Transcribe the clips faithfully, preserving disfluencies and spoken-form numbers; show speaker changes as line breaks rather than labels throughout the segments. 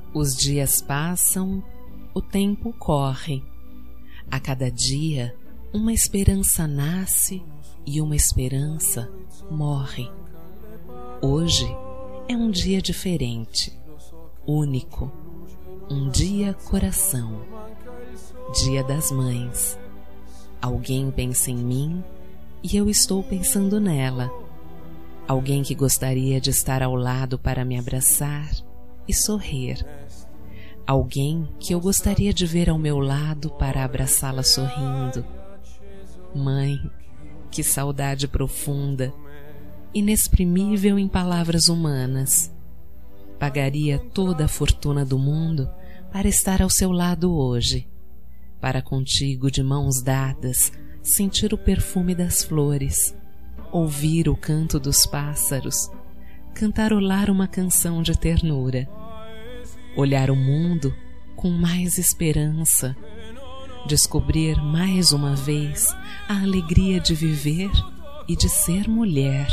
Os dias passam, o tempo corre. A cada dia, uma esperança nasce e uma esperança morre. Hoje é um dia diferente, único, um dia coração, Dia das Mães. Alguém pensa em mim e eu estou pensando nela. Alguém que gostaria de estar ao lado para me abraçar e sorrir. Alguém que eu gostaria de ver ao meu lado para abraçá-la sorrindo. Mãe, que saudade profunda, inexprimível em palavras humanas. Pagaria toda a fortuna do mundo para estar ao seu lado hoje, para contigo de mãos dadas sentir o perfume das flores, ouvir o canto dos pássaros, cantarolar uma canção de ternura, olhar o mundo com mais esperança, descobrir mais uma vez a alegria de viver e de ser mulher,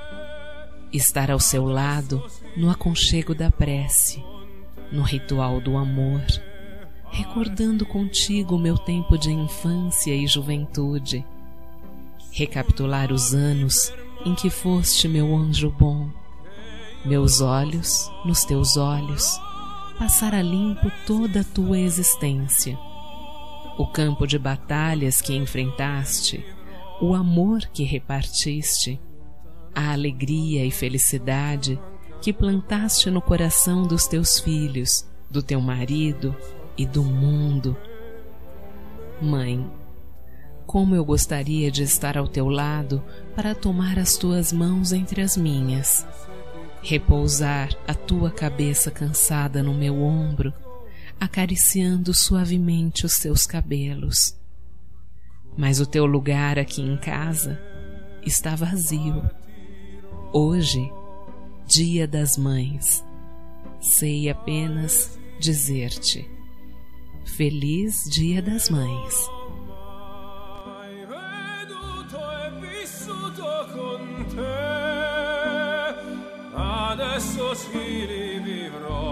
estar ao seu lado no aconchego da prece, no ritual do amor, recordando contigo o meu tempo de infância e juventude, recapitular os anos em que foste meu anjo bom, meus olhos nos teus olhos, passar a limpo toda a tua existência, o campo de batalhas que enfrentaste, o amor que repartiste, a alegria e felicidade que plantaste no coração dos teus filhos, do teu marido e do mundo. Mãe, como eu gostaria de estar ao teu lado para tomar as tuas mãos entre as minhas, repousar a tua cabeça cansada no meu ombro, acariciando suavemente os teus cabelos. Mas o teu lugar aqui em casa está vazio. Hoje, Dia das Mães, sei apenas dizer-te: Feliz Dia das Mães.
Adesso ci rivivrò.